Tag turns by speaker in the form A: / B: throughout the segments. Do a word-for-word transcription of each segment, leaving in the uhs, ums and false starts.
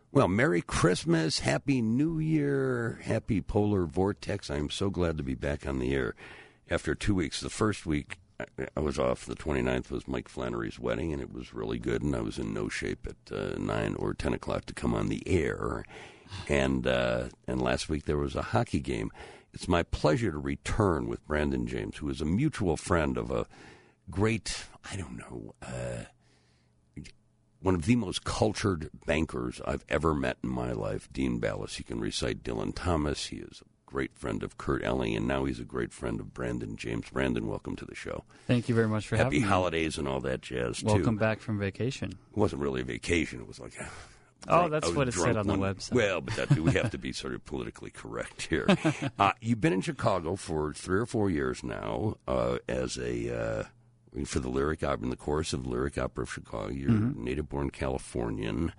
A: Well, Merry Christmas, Happy New Year, Happy Polar Vortex. I'm so glad to be back on the air after two weeks. The first week I was off, the twenty-ninth was Mike Flannery's wedding, and it was really good, and I was in no shape at uh, nine or ten o'clock to come on the air. And, uh, and last week there was a hockey game. It's my pleasure to return with Brandon James, who is a mutual friend of a great, I don't know, uh, one of the most cultured bankers I've ever met in my life, Dean Ballas. He can recite Dylan Thomas. He is a great friend of Kurt Elling, and now he's a great friend of Brandon James. Brandon, welcome to the show.
B: Thank you very much for
A: Happy
B: having me.
A: Happy holidays and all that jazz,
B: welcome
A: too.
B: Welcome back from vacation.
A: It wasn't really a vacation. It was like...
B: Oh, that's what it said on
A: one.
B: the website.
A: Well, but that, we have to be sort of politically correct here. uh, you've been in Chicago for three or four years now uh, as a... Uh, for the lyric opera, in the chorus of the Lyric Opera of Chicago. You're mm-hmm. native-born Californian.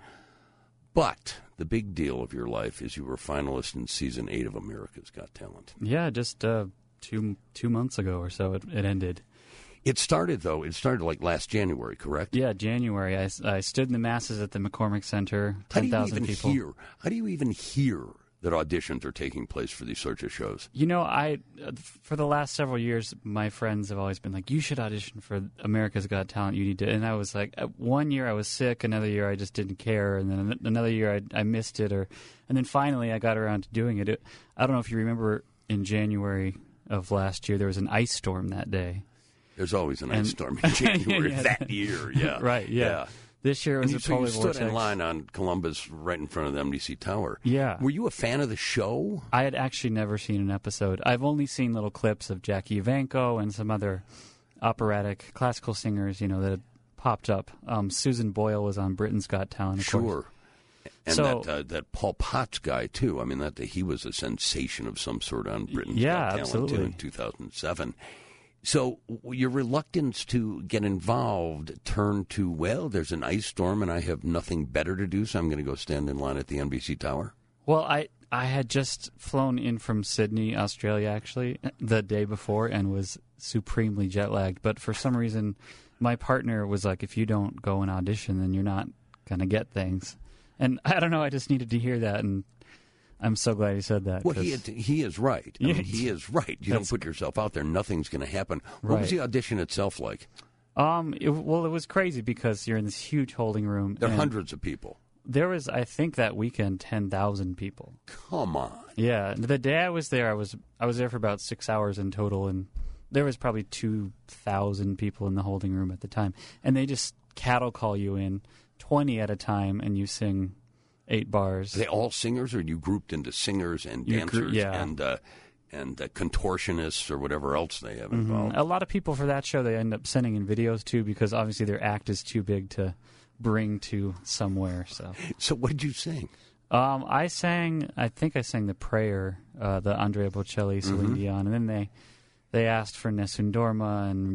A: But the big deal of your life is you were a finalist in season eight of America's Got Talent.
B: Yeah, just uh, two two months ago or so it, it ended.
A: It started, though, it started like last January, correct?
B: Yeah, January. I, I stood in the masses at the McCormick Center, ten thousand people.
A: Hear, how do you even hear that auditions are taking place for these sorts of shows?
B: You know, I uh, for the last several years, my friends have always been like, you should audition for America's Got Talent. You need to. And I was like, uh, one year I was sick, another year I just didn't care, and then another year I, I missed it. Or, And then finally I got around to doing it. it. I don't know if you remember in January of last year, there was an ice storm that day.
A: There's always an
B: and,
A: ice storm in January
B: yeah,
A: that year, yeah.
B: Right, yeah.
A: yeah.
B: This year it was
A: and
B: a
A: you, so
B: polar
A: you stood
B: vortex.
A: in line on Columbus right in front of the M D C Tower.
B: Yeah.
A: Were you a fan of the show?
B: I had actually never seen an episode. I've only seen little clips of Jackie Evancho and some other operatic classical singers, you know, that had popped up. Um, Susan Boyle was on Britain's Got Talent, of
A: sure.
B: course.
A: And
B: so,
A: that uh, that Paul Potts guy, too. I mean, that he was a sensation of some sort on Britain's
B: yeah,
A: Got Talent,
B: absolutely.
A: too, in two thousand seven. So your reluctance to get involved turned to, well, there's an ice storm and I have nothing better to do, so I'm going to go stand in line at the N B C Tower?
B: Well, I, I had just flown in from Sydney, Australia, actually, the day before and was supremely jet-lagged. But for some reason, my partner was like, if you don't go and audition, then you're not going to get things. And I don't know, I just needed to hear that, and I'm so glad he said that.
A: Well, he, had, he is right. I
B: Yeah,
A: mean, he is right. You don't put yourself out there, nothing's going to happen. What
B: right.
A: was the audition itself like?
B: Um, it, well, it was crazy because you're in this huge holding room.
A: There are hundreds of people.
B: There was, I think, that weekend, ten thousand people.
A: Come on.
B: Yeah. The day I was there, I was I was there for about six hours in total, and there was probably two thousand people in the holding room at the time. And they just cattle call you in, twenty at a time, and you sing eight bars.
A: Are they all singers, or are you grouped into singers and
B: You're
A: dancers
B: gr- yeah.
A: and uh, and uh, contortionists or whatever else they have
B: Mm-hmm.
A: involved?
B: A lot of people for that show, they end up sending in videos, too, because obviously their act is too big to bring to somewhere. So,
A: so what did you sing?
B: Um, I sang, I think I sang The Prayer, uh, the Andrea Bocelli, Celine
A: Mm-hmm.
B: Dion, and then they they asked for Nessun Dorma and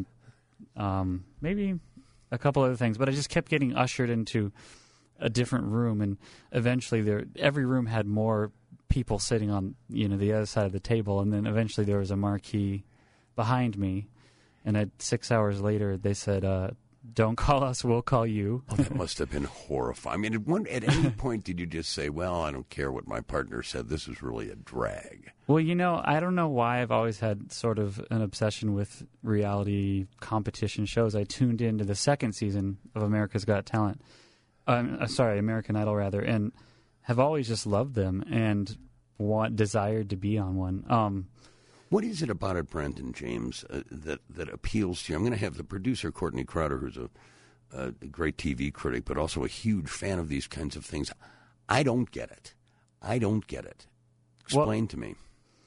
B: um, maybe a couple other things, but I just kept getting ushered into a different room, and eventually there every room had more people sitting on, you know, the other side of the table, and then eventually there was a marquee behind me, and at six hours later they said, uh, don't call us, we'll call you.
A: Oh, that must have been horrifying. I mean, at, one, at any point did you just say, well, I don't care what my partner said, this is really a drag?
B: Well, you know, I don't know why I've always had sort of an obsession with reality competition shows. I tuned into the second season of America's Got Talent. Um, uh, sorry, American Idol, rather, and have always just loved them and want desired to be on one. Um,
A: what is it about it, Brandon James, uh, that, that appeals to you? I'm going to have the producer, Courtney Crowder, who's a, a great T V critic, but also a huge fan of these kinds of things. I don't get it. I don't get it. Explain
B: well,
A: to me.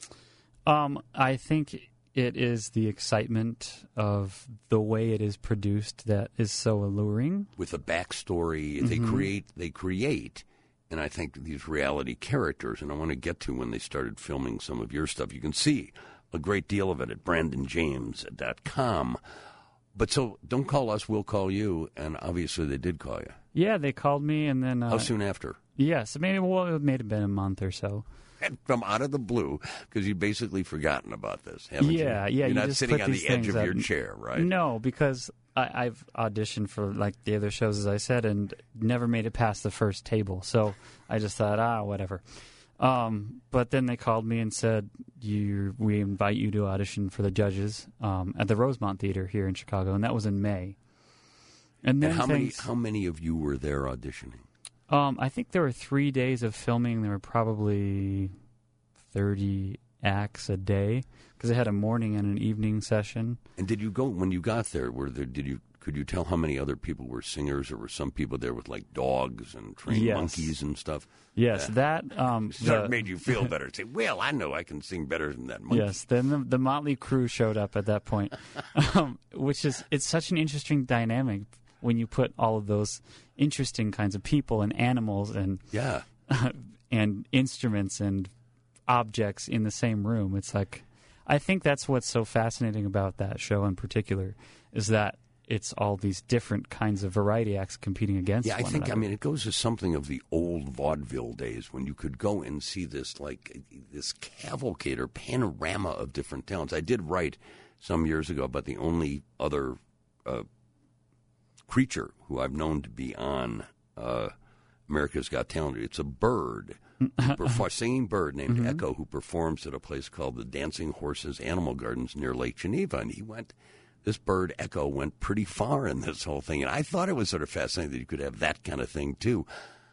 B: Um, I think it is the excitement of the way it is produced that is so alluring.
A: With a backstory, mm-hmm. they create, they create, and I think these reality characters, and I want to get to when they started filming some of your stuff. You can see a great deal of it at brandon james dot com. But so, don't call us, we'll call you, and obviously they did call you.
B: Yeah, they called me, and then... Uh,
A: How soon after?
B: Yes, maybe, well, it may have been a month or so.
A: And from out of the blue, because you've basically forgotten about this, haven't
B: yeah,
A: you?
B: Yeah,
A: You're
B: you
A: not
B: just
A: sitting
B: put
A: on
B: these
A: the edge of
B: things
A: your
B: up.
A: chair, right?
B: No, because I, I've auditioned for like the other shows, as I said, and never made it past the first table. So I just thought, ah, whatever. Um, but then they called me and said, "You, we invite you to audition for the judges um, at the Rosemont Theater here in Chicago," and that was in May. And then
A: and how
B: things,
A: many how many of you were there auditioning?
B: Um, I think there were three days of filming. There were probably thirty acts a day because they had a morning and an evening session.
A: And did you go when you got there? Were there? Did you? Could you tell how many other people were singers, or were some people there with like dogs and trained
B: Yes.
A: monkeys and stuff?
B: Yes,
A: Yeah.
B: that um,
A: Sort of
B: the-
A: made you feel better. Say, well, I know I can sing better than that monkey.
B: Yes, then the, the Motley Crue showed up at that point, um, which is it's such an interesting dynamic when you put all of those interesting kinds of people and animals and
A: Yeah.
B: and instruments and objects in the same room. It's like I think that's what's so fascinating about that show in particular is that it's all these different kinds of variety acts competing against
A: Yeah, I
B: one
A: think,
B: another.
A: I mean, it goes to something of the old vaudeville days when you could go and see this, like, this cavalcade or panorama of different talents. I did write some years ago about the only other uh, creature who I've known to be on uh, America's Got Talent. It's a bird, who perfor- a singing bird named
B: Mm-hmm.
A: Echo, who performs at a place called the Dancing Horses Animal Gardens near Lake Geneva. And he went... This bird, Echo, went pretty far in this whole thing. And I thought it was sort of fascinating that you could have that kind of thing, too.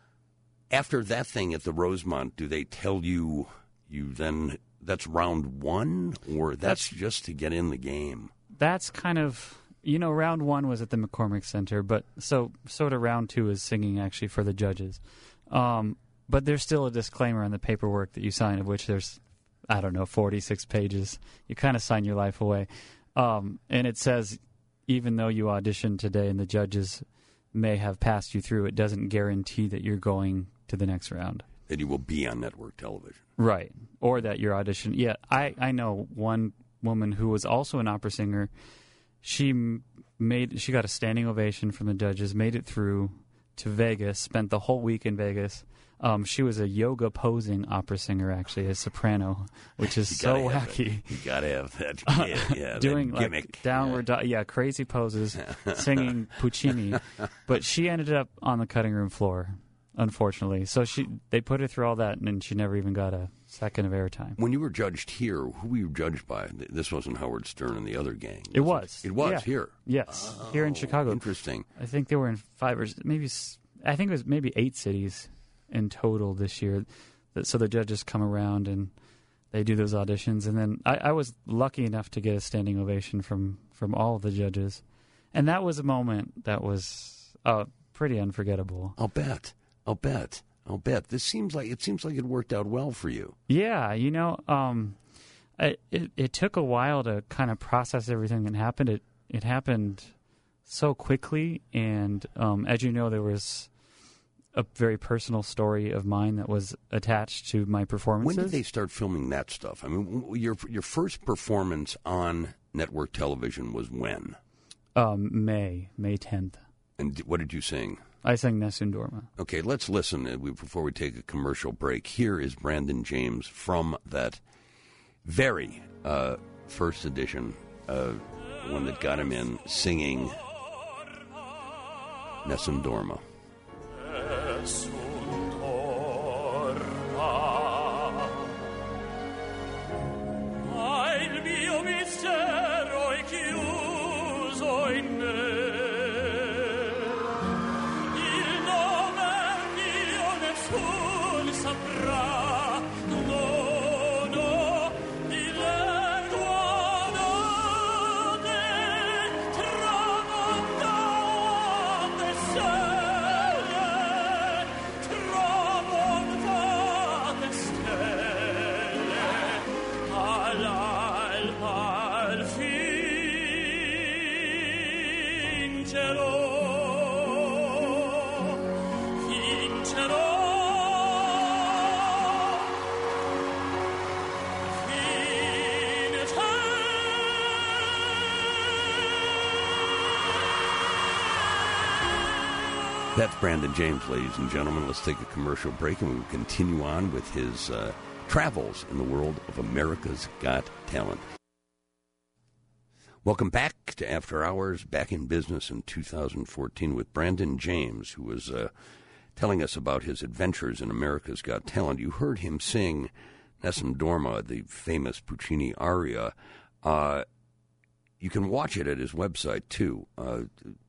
A: After that thing at the Rosemont, do they tell you you then that's round one? Or that's, that's just to get in the game?
B: That's kind of, you know, round one was at the McCormick Center, but so sort of round two is singing actually for the judges. Um, but there's still a disclaimer on the paperwork that you sign, of which there's, I don't know, forty-six pages. You kind of sign your life away. Um, and it says, even though you auditioned today and the judges may have passed you through, it doesn't guarantee that you're going to the next round.
A: That you will be on network television.
B: Right. Or that your audition. Yeah, I, I know one woman who was also an opera singer. She made she got a standing ovation from the judges, made it through to Vegas, spent the whole week in Vegas. Um, she was a yoga posing opera singer, actually, a soprano, which is so wacky.
A: That. You gotta have that. Yeah, yeah,
B: doing
A: that gimmick.
B: like downward, yeah. Do- yeah, crazy poses, singing Puccini. But she ended up on the cutting room floor, unfortunately. So she they put her through all that, and she never even got a second of airtime.
A: When you were judged here, who were you judged by? This wasn't Howard Stern and the other gang.
B: It was.
A: It, it was
B: yeah.
A: here.
B: Yes,
A: oh,
B: here in Chicago.
A: Interesting.
B: I think they were in five or maybe I think it was maybe eight cities in total this year. So the judges come around and they do those auditions, and then I, I was lucky enough to get a standing ovation from, from all of the judges, and that was a moment that was uh, pretty unforgettable.
A: I'll bet. I'll bet. I'll bet. This seems like it seems like it worked out well for you.
B: Yeah, you know, um, I, it it took a while to kind of process everything that happened. It it happened so quickly, and um, as you know, there was a very personal story of mine that was attached to my performances.
A: When did they start filming that stuff? I mean, your your first performance on network television was when?
B: Um, May, May tenth.
A: And what did you sing?
B: I sang Nessun Dorma.
A: Okay, let's listen before we take a commercial break. Here is Brandon James from that very uh, first edition, uh, one that got him in, singing Nessun Dorma. That's Brandon James, ladies and gentlemen. Let's take a commercial break, and we will continue on with his uh, travels in the world of America's Got Talent. Welcome back to After Hours, back in business in two thousand fourteen with Brandon James, who was uh, telling us about his adventures in America's Got Talent. You heard him sing Nessun Dorma, the famous Puccini aria. Uh, you can watch it at his website, too, uh,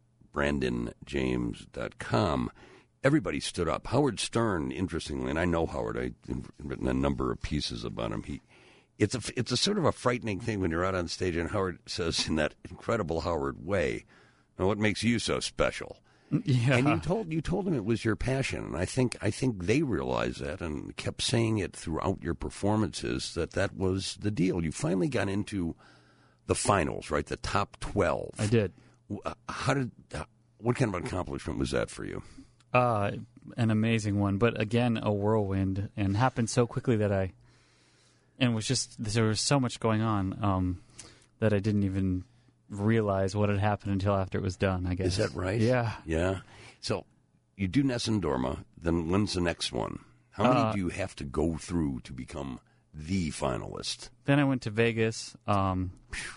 A: brandon james dot com. Everybody stood up. Howard Stern, interestingly, and I know Howard, I've written a number of pieces about him. He It's a, it's a sort of a frightening thing when you're out on stage and Howard says in that incredible Howard way, "Now, what makes you so special?"
B: Yeah.
A: And you told you told him it was your passion, and I think I think they realized that and kept saying it throughout your performances that that was the deal. You finally got into the finals, right? The top twelve.
B: I did.
A: How did? What kind of accomplishment was that for you?
B: Uh, an amazing one, but again, a whirlwind, and happened so quickly that I. And it was just, there was so much going on um, that I didn't even realize what had happened until after it was done, I guess.
A: Is that right?
B: Yeah.
A: Yeah. So you do Nessun Dorma, then when's the next one? How many
B: uh,
A: do you have to go through to become the finalist?
B: Then I went to Vegas, um,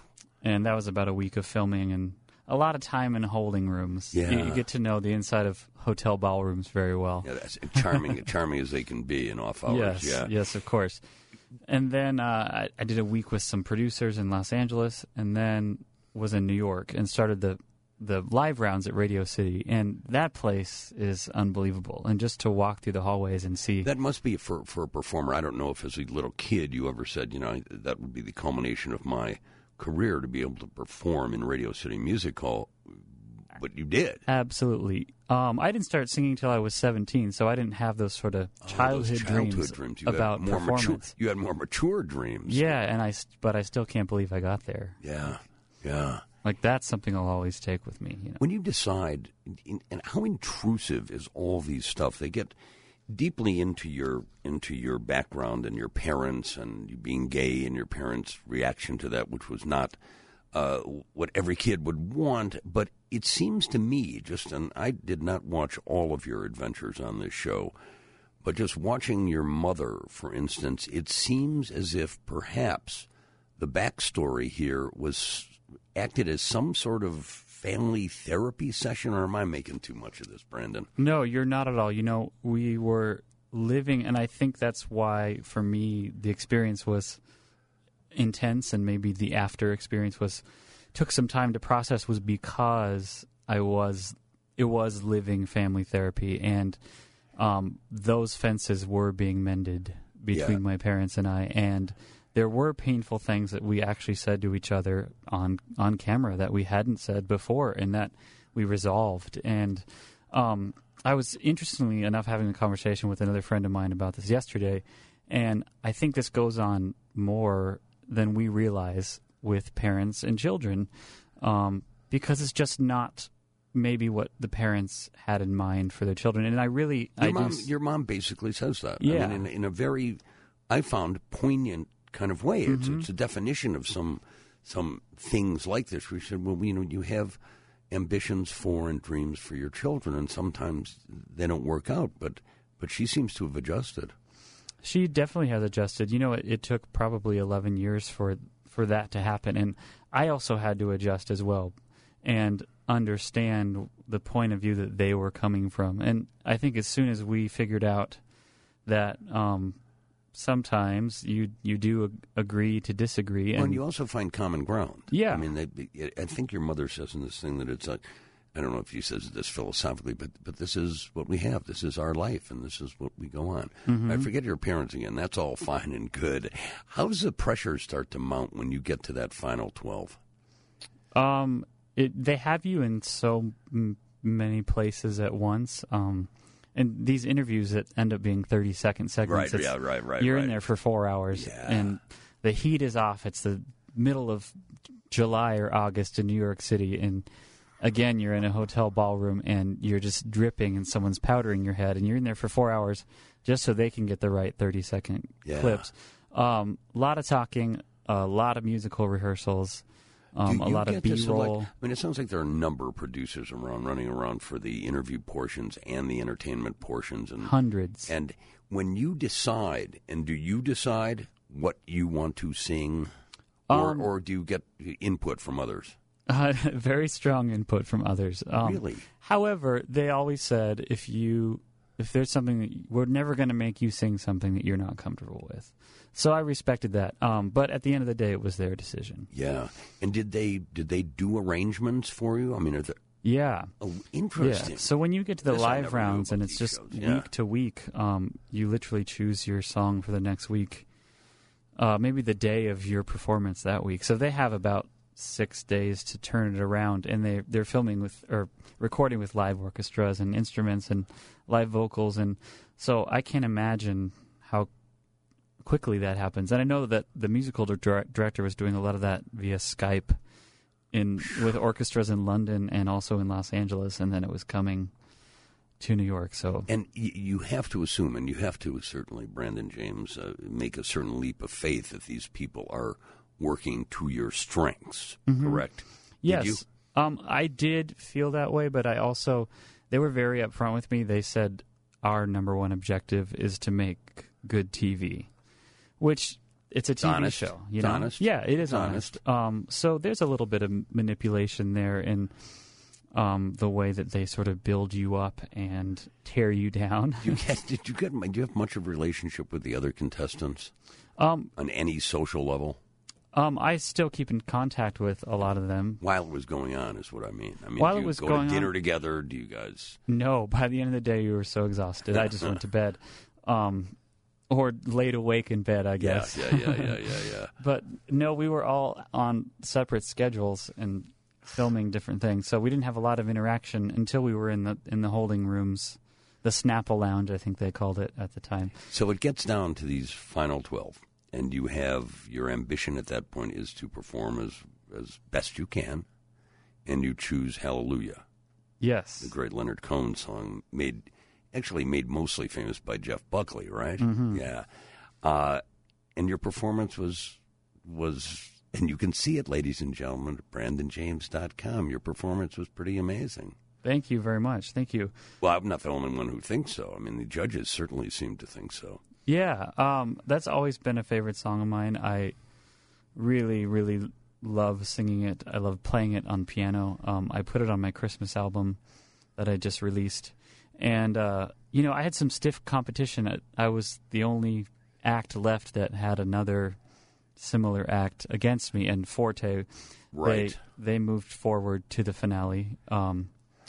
B: and that was about a week of filming and a lot of time in holding rooms.
A: Yeah.
B: You, you get to know the inside of hotel ballrooms very well.
A: Yeah, that's charming, charming as they can be in off hours.
B: Yes,
A: yeah.
B: yes, of course. And then uh, I, I did a week with some producers in Los Angeles, and then was in New York and started the the live rounds at Radio City. And that place is unbelievable. And just to walk through the hallways and see...
A: That must be for, for a performer. I don't know if as a little kid you ever said, you know, that would be the culmination of my career to be able to perform in Radio City Music Hall. But you did.
B: Absolutely. Um, I didn't start singing until I was seventeen, so I didn't have those sort of childhood,
A: oh, childhood
B: dreams,
A: dreams. You
B: about
A: had more
B: performance.
A: Mature, you had more mature dreams.
B: Yeah, and I, but I still can't believe I got there.
A: Yeah, yeah.
B: Like, that's something I'll always take with me. You know?
A: When you decide, and how intrusive is all these stuff? They get deeply into your into your background and your parents and you being gay and your parents' reaction to that, which was not uh, what every kid would want. But it seems to me, just and I did not watch all of your adventures on this show, but just watching your mother, for instance, it seems as if perhaps the backstory here was acted as some sort of family therapy session, or am I making too much of this, Brandon?
B: No, you're not at all. You know, we were living, and I think that's why, for me, the experience was intense, and maybe the after experience was took some time to process, was because I was it was living family therapy, and um, those fences were being mended between
A: Yeah.
B: my parents and I, and there were painful things that we actually said to each other on on camera that we hadn't said before, and that we resolved. And um, I was, interestingly enough, having a conversation with another friend of mine about this yesterday, and I think this goes on more than we realize with parents and children, um, because it's just not maybe what the parents had in mind for their children. And I really...
A: Your,
B: I
A: mom,
B: do,
A: your mom basically says that.
B: Yeah.
A: I mean, in, in a very, I found, poignant kind of way. It's,
B: Mm-hmm.
A: it's a definition of some some things like this. We said, well, you know, you have ambitions for and dreams for your children, and sometimes they don't work out, but but she seems to have adjusted.
B: She definitely has adjusted. You know, it, it took probably eleven years for for that to happen, and I also had to adjust as well and understand the point of view that they were coming from. And I think as soon as we figured out that um, sometimes you you do ag- agree to disagree,
A: Well,
B: and
A: and you also find common ground.
B: Yeah.
A: I mean, they, I think your mother says in this thing that it's like, I don't know if she says this philosophically, but but this is what we have. This is our life, and this is what we go on.
B: Mm-hmm.
A: I forget your parents again. That's all fine and good. How does the pressure start to mount when you get to that final twelve?
B: Um, it, they have you in so m- many places at once. Um, and these interviews that end up being thirty second segments.
A: Right,
B: it's-
A: yeah, right, right,
B: You're
A: right.
B: in there for four hours,
A: Yeah.
B: and the heat is off. It's the middle of July or August in New York City, and again, you're in a hotel ballroom, and you're just dripping, and someone's powdering your head, and you're in there for four hours just so they can get the right thirty second
A: Yeah.
B: clips. Um, a lot of talking, a lot of musical rehearsals. Um,
A: Do
B: a
A: you
B: lot of
A: get to select-
B: B-roll.
A: I mean, it sounds like there are a number of producers around, running around for the interview portions and the entertainment portions, and
B: Hundreds.
A: And when you decide, and do you decide what you want to sing? Or,
B: Um,
A: or do you get input from others?
B: Uh, very strong input from others. Um,
A: Really?
B: However, they always said if you if there's something that you, we're never going to make you sing something that you're not comfortable with. So I respected that. Um, but at the end of the day, it was their decision.
A: Yeah. And did they did they do arrangements for you? I mean, are there...
B: Yeah.
A: Oh, interesting.
B: Yeah. So when you get to the
A: This I
B: live
A: never knew
B: rounds
A: about
B: and it's
A: these
B: just
A: shows. Yeah.
B: week to week, um, you literally choose your song for the next week, uh, maybe the day of your performance that week. So they have about six days to turn it around, and they they're filming with or recording with live orchestras and instruments and live vocals, and so I can't imagine how quickly that happens. And I know that the musical dir- director was doing a lot of that via Skype in with orchestras in London and also in Los Angeles, and then it was coming to New York. So
A: And y- you have to assume, and you have to certainly, Brandon James, uh, make a certain leap of faith that these people are working to your strengths,
B: Mm-hmm.
A: correct?
B: yes,
A: Did you?
B: um, I did feel that way, but I also they were very upfront with me. They said our number one objective is to make good T V, which it's a T V
A: honest.
B: show. You
A: It's
B: know,
A: honest.
B: yeah, it is
A: It's
B: honest. Um, so there's a little bit of manipulation there in um, the way that they sort of build you up and tear you down.
A: You get, did you get? Do you have much of a relationship with the other contestants
B: um,
A: on any social level?
B: um, I still keep in contact with a lot of them.
A: While it was going on, is what I mean. I mean,
B: While
A: do
B: it
A: you
B: was
A: go
B: going
A: to dinner
B: on-
A: together? Do you guys?
B: No, by the end of the day, you were so exhausted. I just went to bed. Um, or laid awake in bed, I guess.
A: Yeah, yeah, yeah, yeah, yeah, yeah.
B: But no, we were all on separate schedules and filming different things, so we didn't have a lot of interaction until we were in the in the holding rooms, the Snapple Lounge, I think they called it at the time.
A: So it gets down to these final twelve, and you have your ambition at that point is to perform as as best you can, and you choose Hallelujah,
B: Yes.
A: the great Leonard Cohen song, made actually made mostly famous by Jeff Buckley, right?
B: Mm-hmm.
A: Yeah, uh, and your performance was was, and you can see it, ladies and gentlemen, at brandon james dot com. Your performance was pretty amazing.
B: Thank you very much. Thank you.
A: Well, I'm not the only one who thinks so. I mean, the judges certainly seem to think so.
B: Yeah, um, that's always been a favorite song of mine. I really, really love singing it. I love playing it on piano. Um, I put it on my Christmas album that I just released. And, uh, you know, I had some stiff competition. I, I was the only act left that had another similar act against me. And Forte,
A: Right.
B: they, they moved forward to the finale. Um,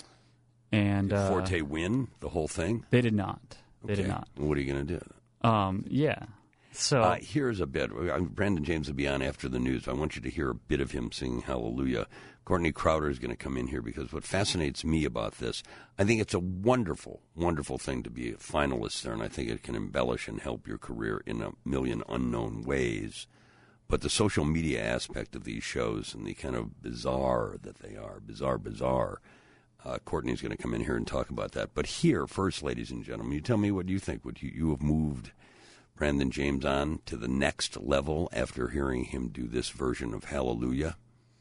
B: and
A: Did
B: uh,
A: Forte win the whole thing?
B: They did not. They
A: Okay.
B: did not.
A: What are you going to do?
B: Um, yeah. So
A: Uh, here's a bit. Uh, Brandon James will be on after the news. I want you to hear a bit of him singing Hallelujah. Courtney Crowder is going to come in here because what fascinates me about this, I think it's a wonderful, wonderful thing to be a finalist there, and I think it can embellish and help your career in a million unknown ways. But the social media aspect of these shows and the kind of bizarre that they are, bizarre, bizarre, uh, Courtney's going to come in here and talk about that. But here, first, ladies and gentlemen, you tell me what you think. Would you, you have moved Brandon James on to the next level after hearing him do this version of Hallelujah?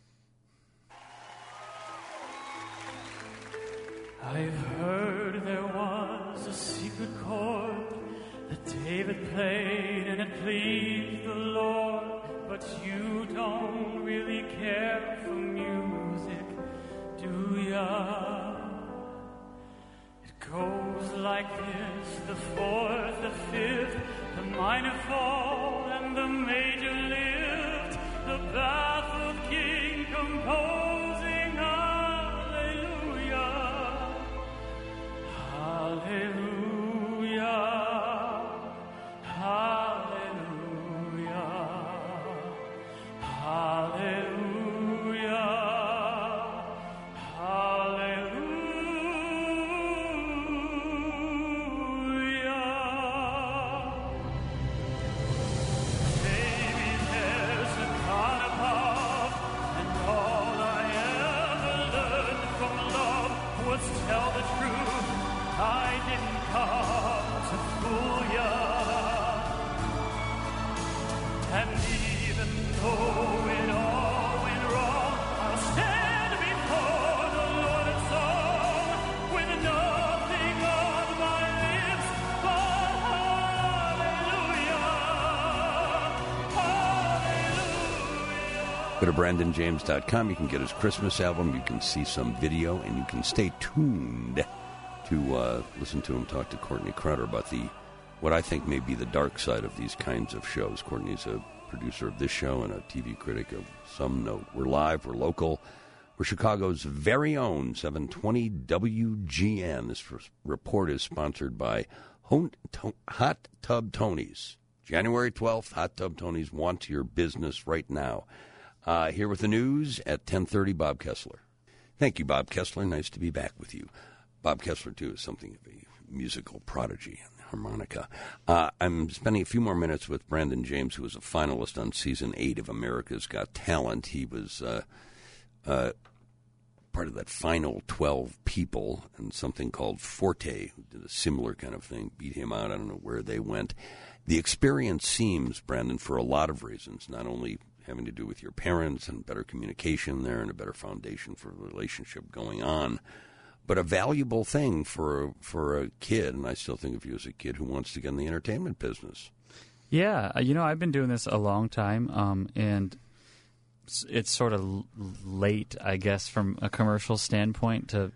C: I've heard there was a secret chord that David played and it pleased the Lord, but you don't really care for music, do ya? It goes like this, the fourth, the fifth, the minor fall and the major lift, the baffled king composing hallelujah, hallelujah, hallelujah, hallelujah, hallelujah. Baby, there's a carnival, and all I ever learned from love was tell the truth. I didn't come to fool ya. And even though it all went wrong, I'll stand before the Lord of song with nothing on my lips but hallelujah, hallelujah.
A: Go to brandon james dot com. You can get his Christmas album. You can see some video, and you can stay tuned to uh, listen to him talk to Courtney Crowder about the what I think may be the dark side of these kinds of shows. Courtney's a producer of this show and a T V critic of some note. We're live. We're local. We're Chicago's very own seven twenty W G N. This report is sponsored by Hot Tub Tony's. January twelfth, Hot Tub Tony's want your business right now. Uh, here with the news at ten thirty, Bob Kessler. Thank you, Bob Kessler. Nice to be back with you. Bob Kessler, too, is something of a musical prodigy on harmonica. Uh, I'm spending a few more minutes with Brandon James, who was a finalist on Season eight of America's Got Talent. He was uh, uh, part of that final twelve people, and something called Forte, who did a similar kind of thing, beat him out. I don't know where they went. The experience seems, Brandon, for a lot of reasons, not only having to do with your parents and better communication there and a better foundation for a relationship going on, but a valuable thing for for a kid, and I still think of you as a kid who wants to get in the entertainment business. Yeah,
B: you know, I've been doing this a long time, um, and it's sort of late, I guess, from a commercial standpoint to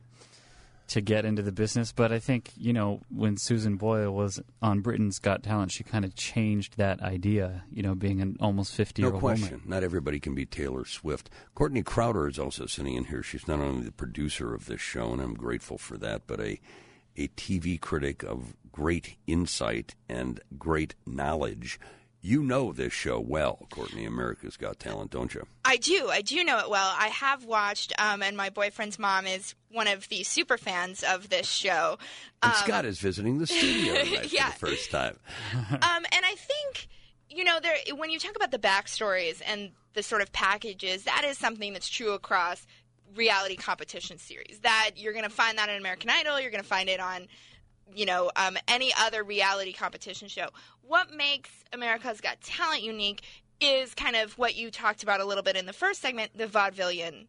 B: to get into the business. But I think, you know, when Susan Boyle was on Britain's Got Talent, she kind of changed that idea, you know, being an almost fifty-year-old woman.
A: No question. Not everybody can be Taylor Swift. Courtney Crowder is also sitting in here. She's not only the producer of this show, and I'm grateful for that, but a, a T V critic of great insight and great knowledge. You know this show well, Courtney, America's Got Talent, don't you?
D: I do. I do know it well. I have watched, um, and my boyfriend's mom is one of the super fans of this show.
A: And
D: um,
A: Scott is visiting the studio tonight
D: yeah.
A: for the first time.
D: um, and I think, you know, there when you talk about the backstories and the sort of packages, that is something that's true across reality competition series. That you're going to find that in American Idol. You're going to find it on, you know, um, any other reality competition show. What makes America's Got Talent unique is kind of what you talked about a little bit in the first segment, the vaudevillian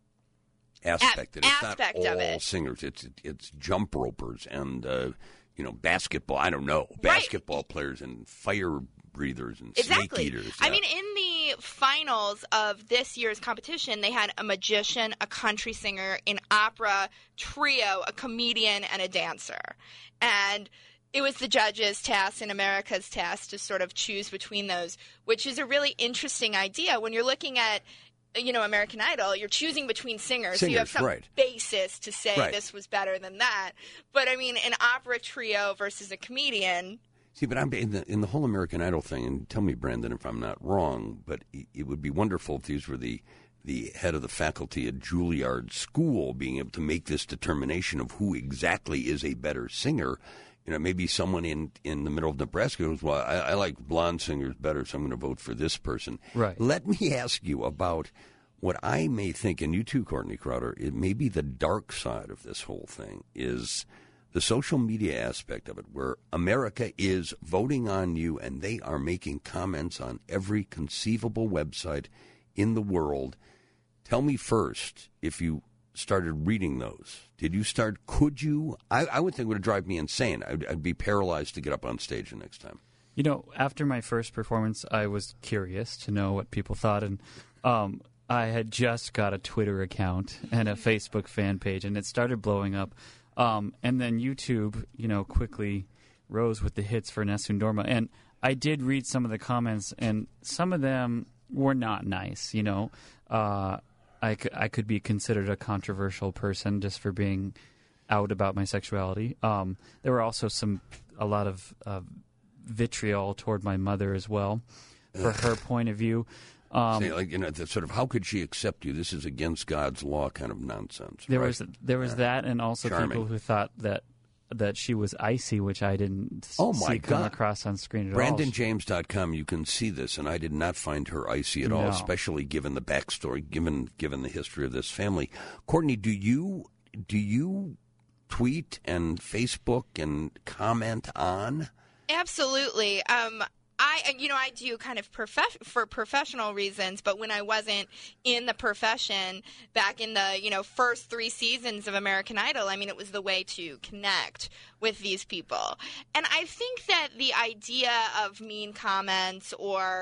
A: aspect.
D: A-
A: it's
D: aspect
A: not
D: of
A: all
D: it.
A: singers. It's it's jump ropers and uh, you know, basketball. I don't know,
D: Right.
A: basketball players and fire breathers and
D: Exactly.
A: snake eaters.
D: I
A: yeah.
D: mean, in the finals of this year's competition, they had a magician, a country singer, an opera trio, a comedian, and a dancer. And it was the judges' task and America's task to sort of choose between those, which is a really interesting idea. When you're looking at, you know, American Idol, you're choosing between singers.
A: Singers,
D: so you have some
A: right.
D: basis to say
A: Right.
D: this was better than that. But, I mean, an opera trio versus a comedian.
A: See, but I'm in the, in the whole American Idol thing, and tell me, Brandon, if I'm not wrong, but it, it would be wonderful if these were the the head of the faculty at Juilliard School being able to make this determination of who exactly is a better singer. You know, maybe someone in, in the middle of Nebraska goes, well, I, I like blonde singers better, so I'm going to vote for this person.
B: Right.
A: Let me ask you about what I may think, and you too, Courtney Crowder, it may be the dark side of this whole thing, is the social media aspect of it, where America is voting on you and they are making comments on every conceivable website in the world. Tell me first, if you started reading those, did you start, could you? I, I would think it would drive me insane. I'd, I'd be paralyzed to get up on stage the next time.
B: You know, after my first performance, I was curious to know what people thought, and um, I had just got a Twitter account and a Facebook fan page, and it started blowing up. Um, and then YouTube, you know, quickly rose with the hits for Nessun Dorma. And I did read some of the comments, and some of them were not nice, you know. Uh, I, c- I could be considered a controversial person just for being out about my sexuality. Um, there were also some a lot of uh, vitriol toward my mother as well for her point of view. Um,
A: Say, like, you know, the sort of, how could she accept you? This is against God's law kind of nonsense.
B: There
A: right?
B: was there was
A: Yeah.
B: that, and also
A: Charming.
B: people who thought that that she was icy, which I didn't
A: Oh, my
B: see come
A: God.
B: across on screen at all.
A: Brandon James dot com, you can see this, and I did not find her icy at all,
B: No.
A: especially given the backstory, given given the history of this family. Courtney, do you do you tweet and Facebook and comment on?
D: Absolutely. Um, I, you know, I do kind of prof- for professional reasons, but when I wasn't in the profession back in the, you know, first three seasons of American Idol, I mean, it was the way to connect with these people. And I think that the idea of mean comments or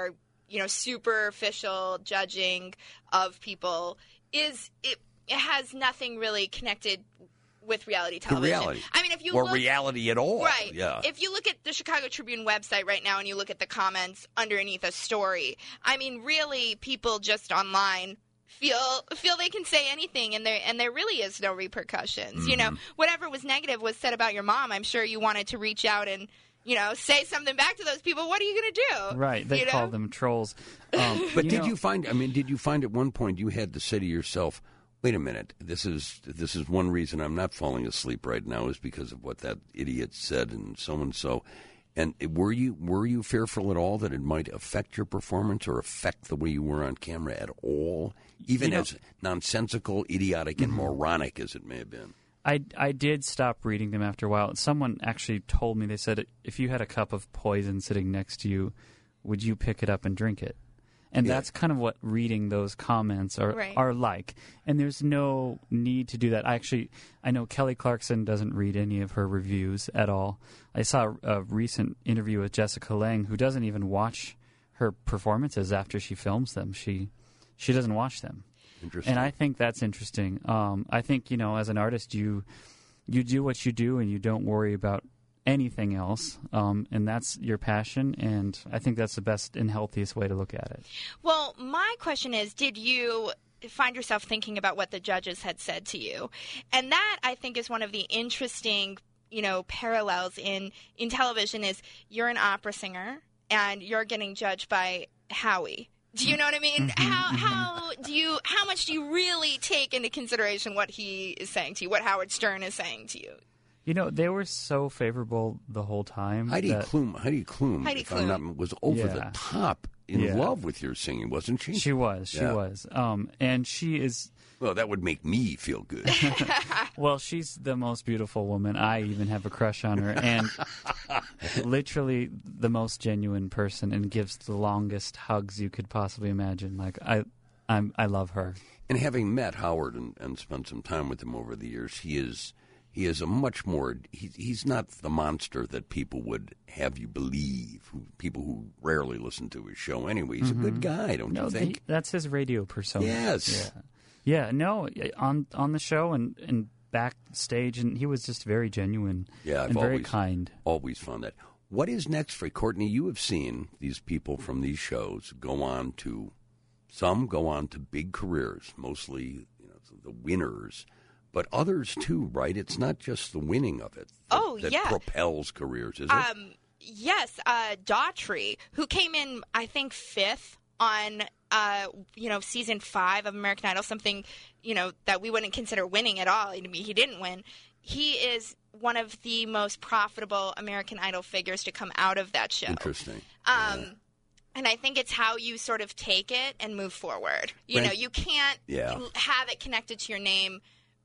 D: you know, superficial judging of people is it, it has nothing really connected with reality television.
A: reality.
D: I mean, if you
A: or
D: look,
A: reality at all.
D: right?
A: Yeah.
D: If you look at the Chicago Tribune website right now and you look at the comments underneath a story, I mean, really, people just online feel feel they can say anything, and there and there really is no repercussions. Mm-hmm. You know, whatever was negative was said about your mom. I'm sure you wanted to reach out and, you know, say something back to those people. What are you going to do?
B: Right. They
D: you
B: call
D: know?
B: them trolls. Um,
A: But
B: you
A: did
B: know,
A: you find? I mean, did you find at one point you had to say to yourself, "Wait a minute, this is this is one reason I'm not falling asleep right now is because of what that idiot said and so and so." And were you were you fearful at all that it might affect your performance or affect the way you were on camera at all, even
B: You know-
A: as nonsensical, idiotic, and moronic as it may have been?
B: I, I did stop reading them after a while. Someone actually told me, they said, if you had a cup of poison sitting next to you, would you pick it up and drink it? And
A: Yeah.
B: that's kind of what reading those comments are
D: Right.
B: are like. And there's no need to do that. I actually, I know Kelly Clarkson doesn't read any of her reviews at all. I saw a, a recent interview with Jessica Lange, who doesn't even watch her performances after she films them. She she doesn't watch them.
A: Interesting.
B: And I think that's interesting. Um, I think, you know, as an artist, you you do what you do and you don't worry about anything else. Um, and that's your passion. And I think that's the best and healthiest way to look at it.
D: Well, my question is, did you find yourself thinking about what the judges had said to you? And that, I think, is one of the interesting, you know, parallels in, in television is you're an opera singer and you're getting judged by Howie. Do you know what I mean?
B: Mm-hmm,
D: how
B: mm-hmm.
D: how do you how much do you really take into consideration what he is saying to you, what Howard Stern is saying to you?
B: You know, they were so favorable the whole time.
A: Heidi
B: that
A: Klum, Heidi Klum,
D: Heidi
A: if I'm not, was over the
B: Yeah.
A: top in
B: Yeah.
A: love with your singing, wasn't she?
B: She was. She
A: Yeah.
B: was. Um, and she is,
A: Well, that would make me feel good.
B: well, she's the most beautiful woman. I even have a crush on her. And literally the most genuine person and gives the longest hugs you could possibly imagine. Like, I, I'm, I love her.
A: And having met Howard and, and spent some time with him over the years, he is he is a much more. He, he's not the monster that people would have you believe. Who, people who rarely listen to his show anyway. He's a good guy, don't
B: No,
A: you think?
B: he- that's his radio persona.
A: Yes.
B: Yeah. Yeah, no, on on the show and, and backstage, and he was just very genuine
A: Yeah, I've
B: and very
A: always-
B: kind.
A: Always found that. What is next for Courtney? You have seen these people from these shows go on to, some go on to big careers, mostly you know the winners, but others too, right? It's not just the winning of it that,
D: Oh,
A: that
D: yeah.
A: propels careers, is it?
D: Um, yes, uh, Daughtry, who came in, I think, fifth on, uh, you know, season five of American Idol, something, you know, that we wouldn't consider winning at all. I mean, he didn't win. He is one of the most profitable American Idol figures to come out of that show.
A: Interesting.
D: Um, and I think it's how you sort of take it and move forward. You
A: Right.
D: know, you can't
A: Yeah.
D: have it connected to your name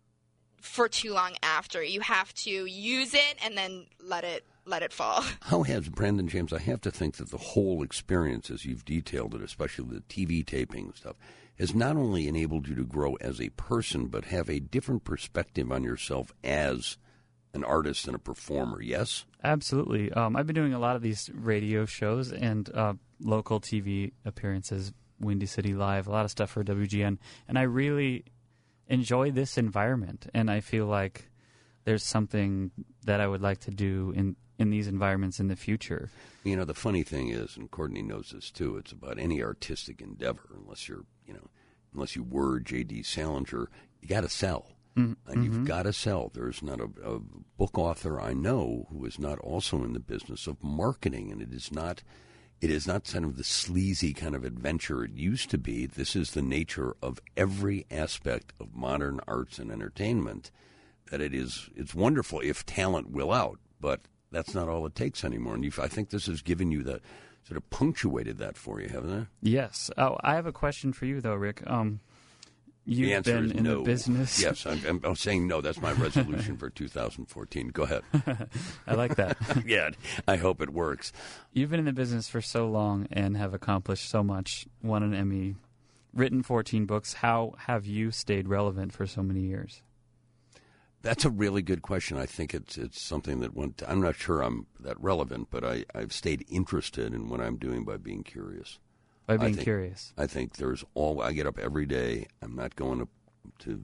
D: for too long after. You have to use it and then let it let it fall.
A: How has Brandon James? I have to think that the whole experience, as you've detailed it, especially the T V taping and stuff, has not only enabled you to grow as a person, but have a different perspective on yourself as an artist and a performer. Yes.
B: Absolutely. Um, I've been doing a lot of these radio shows and uh, local T V appearances, Windy City Live, a lot of stuff for W G N, and I really enjoy this environment. And I feel like there's something that I would like to do in, in these environments in the future.
A: You know, the funny thing is, and Courtney knows this too, it's about any artistic endeavor, unless you're, you know, unless you were J D Salinger, you got to sell.
B: Mm-hmm.
A: And you've got to sell. There's not a, a book author I know who is not also in the business of marketing, and it is not it is not kind of the sleazy kind of adventure it used to be. This is the nature of every aspect of modern arts and entertainment, that it is it's wonderful if talent will out, but that's not all it takes anymore. And you've, I think this has given you the sort of punctuated that for you, haven't it?
B: Yes. Oh, I have a question for you, though, Rick. Um, you've
A: The answer
B: been
A: is
B: in
A: no.
B: the business.
A: Yes, I'm, I'm, I'm saying no. That's my resolution for two thousand fourteen. Go ahead.
B: I like that.
A: Yeah, I hope it works.
B: You've been in the business for so long and have accomplished so much, won an Emmy, written fourteen books. How have you stayed relevant for so many years?
A: That's a really good question. I think it's it's something that went. I'm not sure I'm that relevant, but I, I've stayed interested in what I'm doing by being curious.
B: by being
A: I think,
B: curious.
A: I think there's all. I get up every day. I'm not going to, to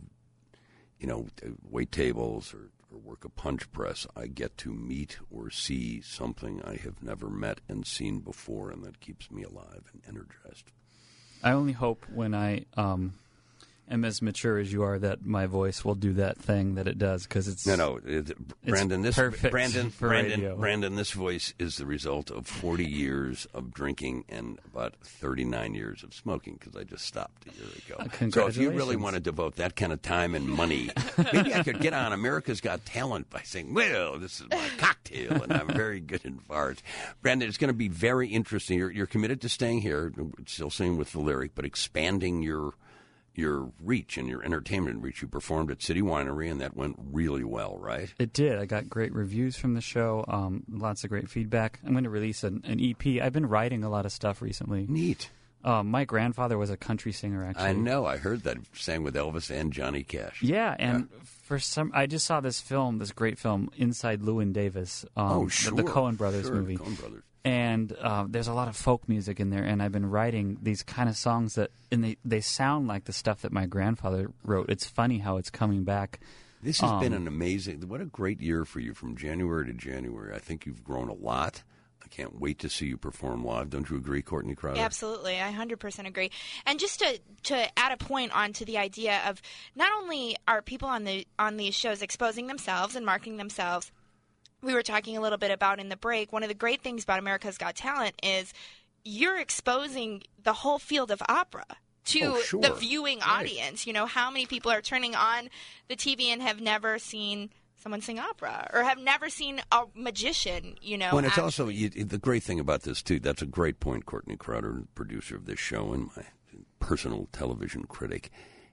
A: you know, to wait tables or, or work a punch press. I get to meet or see something I have never met and seen before, and that keeps me alive and energized.
B: I only hope when I um, am as mature as you are that my voice will do that thing that it does, because it's
A: No, no, it, Brandon. This
B: perfect
A: Brandon,
B: for
A: Brandon,
B: radio.
A: Brandon. This voice is the result of forty years of drinking and about thirty-nine years of smoking. Because I just stopped a year ago.
B: Uh,
A: so if you really
B: congratulations.
A: want to devote that kind of time and money, maybe I could get on America's Got Talent by saying, "Well, this is my cocktail, and I'm very good in farts." Brandon, it's going to be very interesting. You're, you're committed to staying here, still singing with the lyric, but expanding your. your reach and your entertainment reach. You performed at City Winery, and that went really well, right?
B: It did. I got great reviews from the show, um, lots of great feedback. I'm going to release an, an E P. I've been writing a lot of stuff recently.
A: Neat.
B: Um, my grandfather was a country singer, actually.
A: I know. I heard that. Sang with Elvis and Johnny Cash.
B: Yeah, and for some, I just saw this film, this great film, Inside Llewyn Davis. Um,
A: Oh,
B: the-
A: sure.
B: The Coen Brothers
A: Sure,
B: movie.
A: Coen Brothers.
B: And uh, there's a lot of folk music in there, and I've been writing these kind of songs that, and they, they sound like the stuff that my grandfather wrote. It's funny how it's coming back.
A: This has
B: Um,
A: been an amazing, what a great year for you from January to January. I think you've grown a lot. I can't wait to see you perform live. Don't you agree, Courtney Crowder?
D: Absolutely, I one hundred percent agree. And just to to add a point onto the idea of not only are people on the on these shows exposing themselves and marketing themselves, we were talking a little bit about in the break, one of the great things about America's Got Talent is you're exposing the whole field of opera to
A: Oh, sure.
D: the viewing
A: Right.
D: audience. You know, how many people are turning on the T V and have never seen someone sing opera or have never seen a magician, you know.
A: Well, and it's
D: actually.
A: also, you, the great thing about this, too, that's a great point, Courtney Crowder, producer of this show and my personal television critic,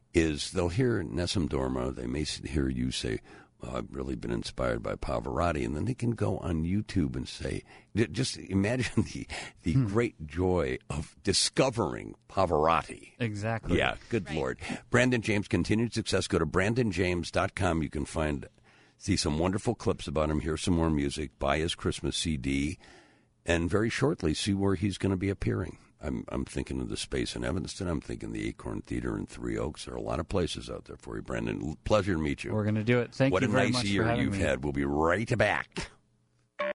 A: is they'll hear Nessun Dorma, they may hear you say, well, I've really been inspired by Pavarotti, and then they can go on YouTube and say, just imagine the the
B: Hmm.
A: great joy of discovering Pavarotti.
B: Exactly.
A: Yeah, good
D: Right.
A: Lord. Brandon James, continued success. Go to brandon james dot com. You can find, see some wonderful clips about him, hear some more music, buy his Christmas C D, and very shortly see where he's going to be appearing. I'm I'm thinking of the space in Evanston. I'm thinking the Acorn Theater in Three Oaks. There are a lot of places out there for you, Brandon. Pleasure to meet you.
B: We're going to do it. Thank
A: what
B: you
A: a
B: very
A: nice
B: much
A: year
B: for having
A: you've
B: me.
A: had. We'll be right back.